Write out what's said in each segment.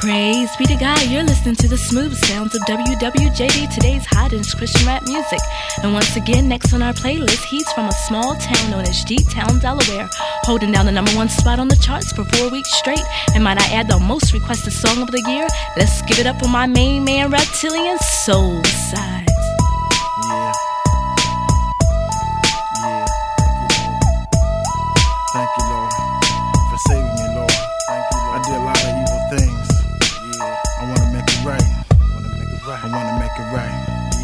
Praise be to God, you're listening to the smooth sounds of WWJD, today's hottest Christian rap music. And once again, next on our playlist, he's from a small town known as G-Town, Delaware, holding down the #1 spot on the charts for 4 weeks straight. And might I add, the most requested song of the year? Let's give it up for my main man, Reptilian Soul Sides. Yeah. Thank you, Lord, for saving me, Lord. Thank you, Lord. I did a lot of evil things. Yeah. I want to make it right. I want to make it right.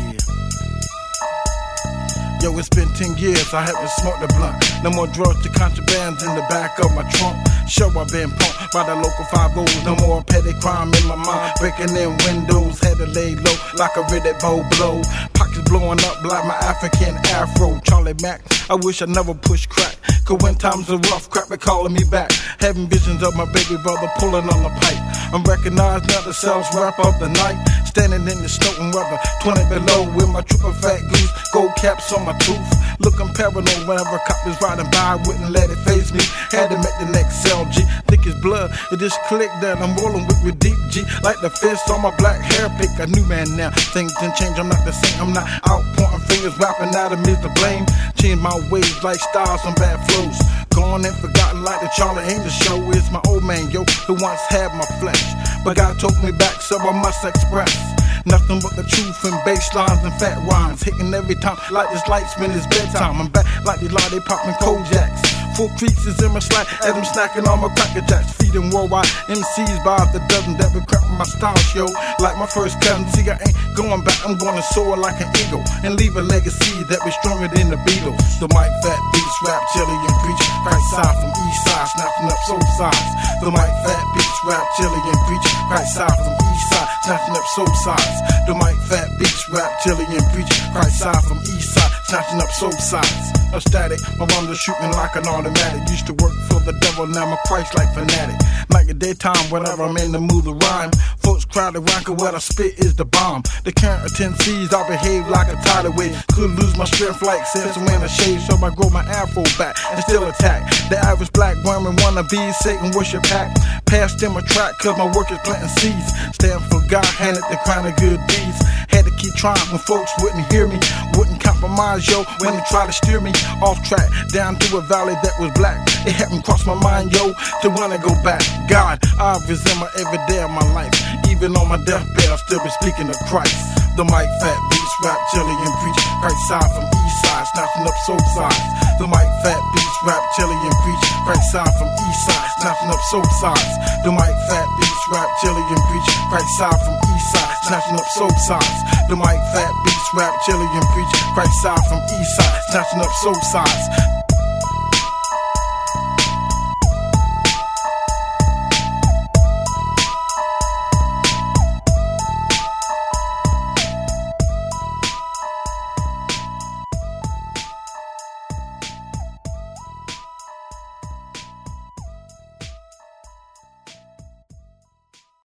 Yeah. Yo, it's been 10 years, I haven't smoked a blunt. No more drugs to contrabands in the back of my trunk. Sure, I've been punked by the local 5-0s. No more petty crime in my mind. Breaking in windows, had to lay low like a Riddick bow blow. Pockets blowing up like my African afro. Charlie Mack, I wish I never pushed crack. Cause when times are rough, crap be calling me back. Having visions of my baby brother pulling on the pipe. I'm recognized now the sales wrap up the night. Standing in the snow and weather, 20 below with my triple fat goose. Gold caps on my tooth. Looking paranoid whenever a cop is riding by. Wouldn't let it face me. Had to make the next LG. Thick as blood, it just clicked that I'm rolling with deep G. Like the fist on my black hair, pick a new man now. Things didn't change, I'm not the same. I'm not out pointing fingers, rapping out of me to blame. Change my ways like styles and bad flows. Gone and forgotten like the Charlie Angel show. Is my old man, yo, who once had my flesh. But God took me back, so I must express nothing but the truth and bass lines and fat rhymes. Hitting every time like this light spin is bedtime. I'm back like the law, they popping Kojaks. Full creases in my slack as I'm snacking on my cracker jacks. Feeding worldwide MCs by the dozen that be crapping my style show. Like my first cousin, see I ain't going back, I'm gonna soar like an eagle. And leave a legacy that be stronger than the Beatles. The mic fat beats, rap, chili and preach. Right side from east side, snapping up soul sides. The mic fat beats, rap, chili and preach. Right side from east side, snatching up soul sides. The mic fat beats, rap, chili and preach. Right side from east side, snatching up soul sides. A static, my rhymes are shooting like an automatic. Used to work for the devil, now I'm a Christ-like fanatic. Like a daytime, whenever I'm in the mood to rhyme. Folks crowd around, cause what I spit is the bomb. The current of 10 C's, I behave like a tidal wave. Could lose my strength like since when I shave, so I grow my afro back and still attack. The average black woman wanna be Satan worship pack. Passed in my track, cause my work is planting seeds. Stand for God, handed the crown of good deeds. Had to keep trying when folks wouldn't hear me. Wouldn't compromise, yo, when they try to steer me off track, down to a valley that was black. It hadn't crossed my mind, yo, to wanna go back. God, I resemble every day of my life. Even on my deathbed, I still be speaking of Christ. The mic fat beats, rap, chili and preach. Right side from east side, snatching up soul sides. The mic fat beats, rap, chili and preach. Right side from east side, snatching up soul sides. The mic fat beats, rap, chili and preach. Right side from east side, snatching up soul sides. The mic fat beats, rap, chili and preach. Right side from east side, snatching up soul sides.